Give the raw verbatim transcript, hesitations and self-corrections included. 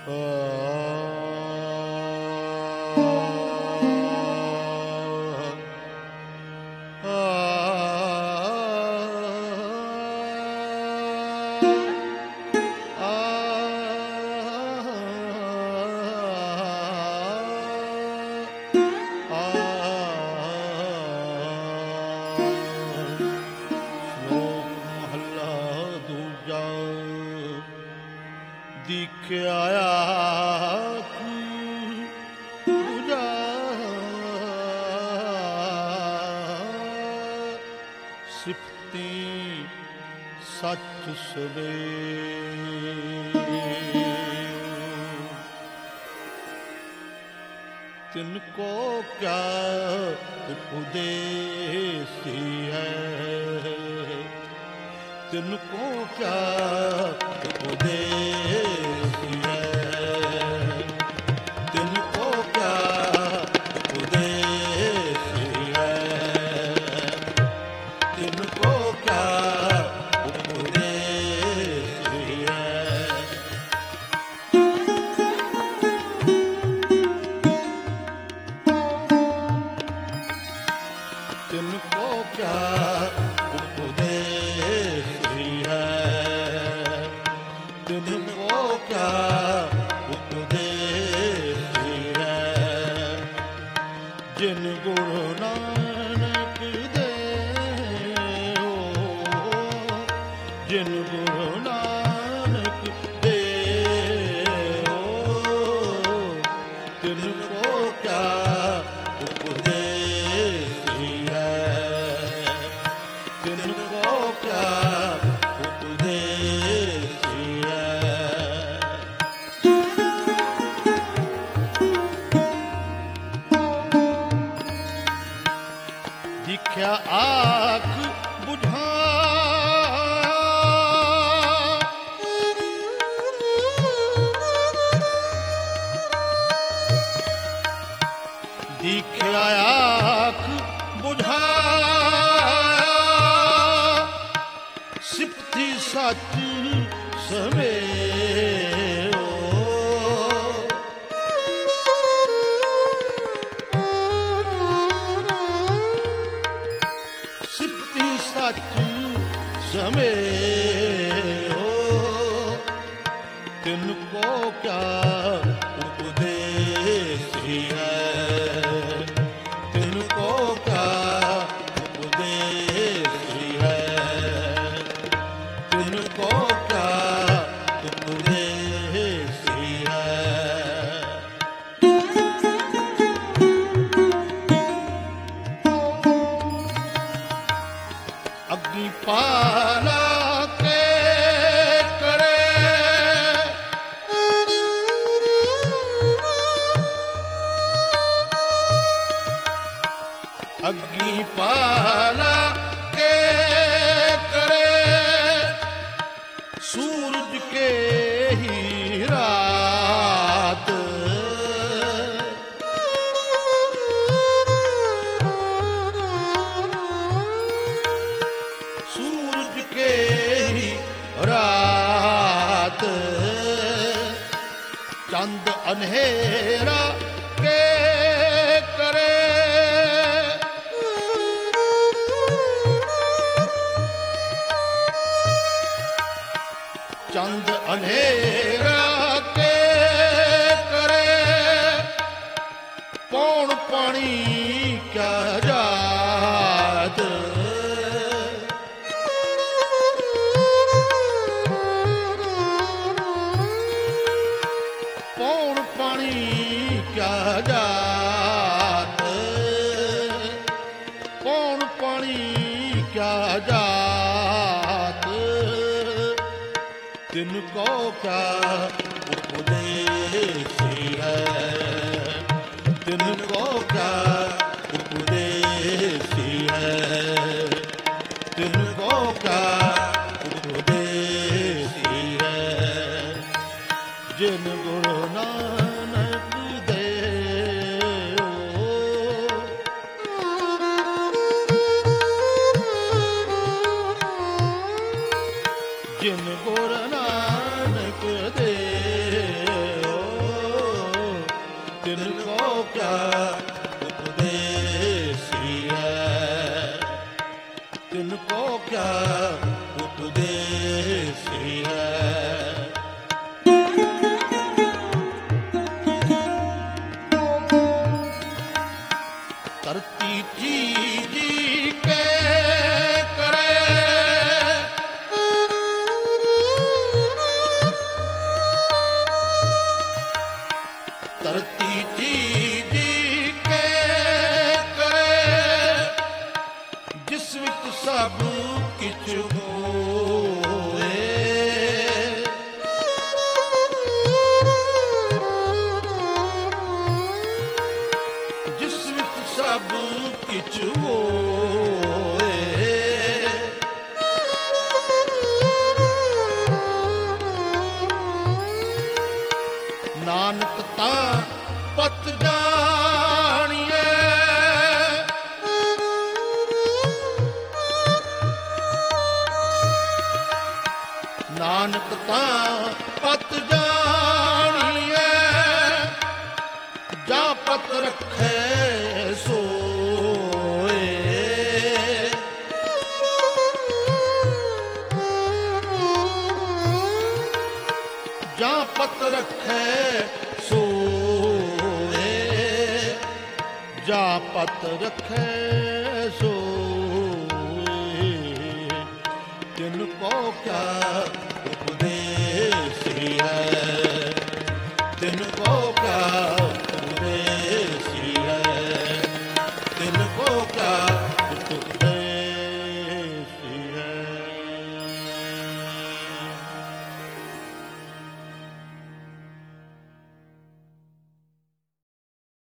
ਦੀਖਿਆ ਆਖ ਬੁਝਾ ਸਿਫਤੀ ਸੱਚ ਸਵੇ ਤਿਨ ਕੋ ਕਿਆ ਉਪਦੇਸੀ ਹੈ ਤਿਨ ਕੋ ਕਿਆ ਉਪਦੇਸੀ ਹੈ ਤਿਨ ਕੋ ਕਿਆ ਉਪਦੇਸੀ ਹੈ ਤਿਨ ਕੋ ਕਿਆ ਉਪਦੇਸੀ ਹੈ ਤਿਨ ਕੋ ਕਿਆ ਉਪਦੇਸੀ ਹੈ ਤਿਨ ਕੋ ਕਿਆ ਉਪਦੇਸੀ ਹੈ ਜਿਨ ਗੁਰੂ ਨਾਨਕ ਦੇਓ ਜਿਨ ਗੁਰੂ ਨਾਨਕ ਦੇਓ ਤਿਨ ਕੋ ਕਿਆ ਉਪਦੇਸੀ ਹੈ ਤਿਨ ਕੋ ਕਿਆ ਉਪਦੇਸੀ ਹੈ ਦੀਖਿਆ ਆਖ ਬੁਝਾ ਦੀਖਿਆ ਆਖ ਬੁਝਾ ਸਿਫਤੀ ਸੱਚ ਸਵੇਓ ਸਿਫਤੀ ਸੱਚ ਸਵੇਓ ਤਿਨ ਕੋ ਕਿਆ ਉਪਦੇਸੀ ਹੈ ਤਿਨ ਕੋ ਕਿਆ ਉਪਦੇਸੀ ਹੈ ਤਿਨ ਕੋ ਕਿਆ ਉਪਦੇਸੀ ਹੈ ਅਗਨੀ ਪਾਲਾ ਕੇ ਕਰੇ ਅਗਨੀ ਪਾਲਾ ਕੇ ਕਰੇ ਸੂਰਜ ਕੇ ਹੀ ਰਾਤ ਸੂਰਜ ਕੇ ਹੀ ਰਾਤ ਚੰਦ ਅੰਧੇਰਾ ਕੇ ਕਰੇ ਚੰਦ ਅੰਧੇਰਾ ਕੇ ਕਰੇ ਪੌਣ ਪਾਣੀ ਕਿਆ ਜਾਤ ਪੌਣ ਪਾਣੀ ਕਿਆ ਜਾਤ ਪੌਣ ਪਾਣੀ ਕਿਆ ਜਾਤ ਤਿਨ ਕੋ ਕਿਆ ਉਪਦੇਸੀ ਹੈ ਤਿਨ ਕੋ ਕਿਆ ਉਪਦੇਸੀ ਹੈ ਤਿਨ ਕੋ ਕਿਆ ਉਪਦੇਸੀ ਹੈ ਜਿਨ ਗੁਰੂ ਨਾਨਕ ਦੇਓ ਜਿਨ ਗੁਰੂ ਨਾਨਕ ਦੇਓ उपदेसी है, तिनको क्या उपदेसी है। करती चीज के करे, करती चीज के करे, जिस विच सब किछ होए, जिस विच सब किछ होए, नानक तां पत जानिए, नानक तां पत जानिए, जा पत रखे सोए, जा पत रखे सोए, जा पत रखे सोए, तिनको क्या उपदेसी है, तिनको क्या